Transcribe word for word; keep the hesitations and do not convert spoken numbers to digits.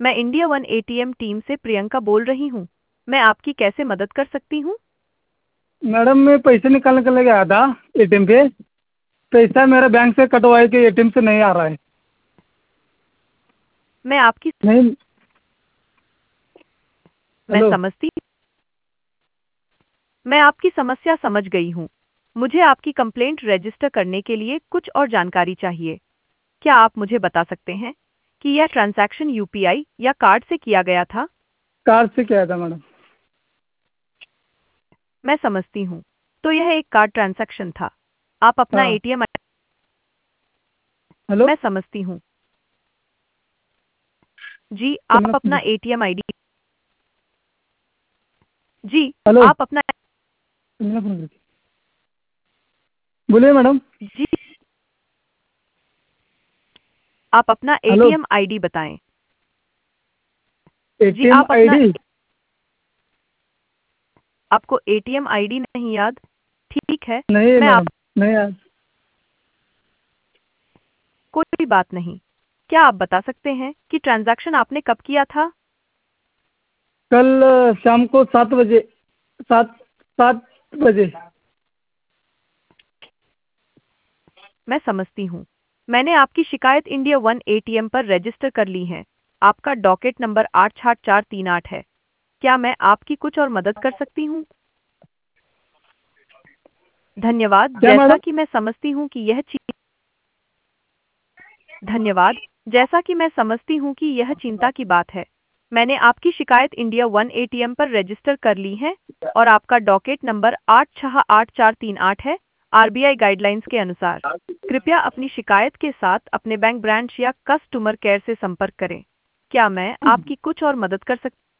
मैं India one ATM team से प्रियंका बोल रही हूँ। मैं आपकी कैसे मदद कर सकती हूँ? मैडम मैं पैसे निकालने के लिए गया था एटीएम पे। पैसा मेरा बैंक से कटवाए के एटीएम से नहीं आ रहा है। मैं आपकी नहीं। मैं हेलो। समझती मैं आपकी समस्या समझ गई हूँ। मुझे आपकी कंप्लेंट रजिस्टर करने के लिए कुछ और जानकारी चाहिए। क्या आप मुझे बता सकते हैं कि यह ट्रांजैक्शन यूपीआई या कार्ड से किया गया था? कार से किया था मैडम। मैं समझती हूँ। तो यह एक कार्ड ट्रांजैक्शन था। आप अपना हाँ। ATM hello. मैं समझती हूँ। जी, कैमरा आप फोन अपना देखो। एटीएम आईडी जी, हेलो। आप अपना कैमरा फोन देखो। बोलिए मैडम। जी, आप अपना हेलो। एटीएम आईडी बताएं। जी, एटीएम आप अपना आईडी। आपको एटीएम आईडी नहीं याद? ठीक है, नहीं है मैं आप मैडम। नहीं यार। कोई बात नहीं। क्या आप बता सकते हैं कि ट्रांजैक्शन आपने कब किया था? कल अ, शाम को सात बजे। सात सात बजे। मैं समझती हूँ। मैंने आपकी शिकायत इंडिया वन एटीएम पर रजिस्टर कर ली है। आपका डॉकेट नंबर आठ आठ चार तीन आठ है। क्या मैं आपकी कुछ और मदद कर सकती हूँ? धन्यवाद। क्या जैसा मैडम? कि मैं समझती हूँ कि यह चीज धन्यवाद। जैसा कि मैं समझती हूँ कि यह चिंता की बात है। मैंने आपकी शिकायत इंडिया वन एटीएम पर रजिस्टर कर ली है और आपका डॉकेट नंबर आठ छह आठ चार तीन आठ है। आरबीआई गाइडलाइंस के अनुसार कृपया अपनी शिकायत के साथ अपने बैंक ब्रांच या कस्टमर केयर से संपर्क करें। क्या मैं आपकी कुछ और मदद कर सकती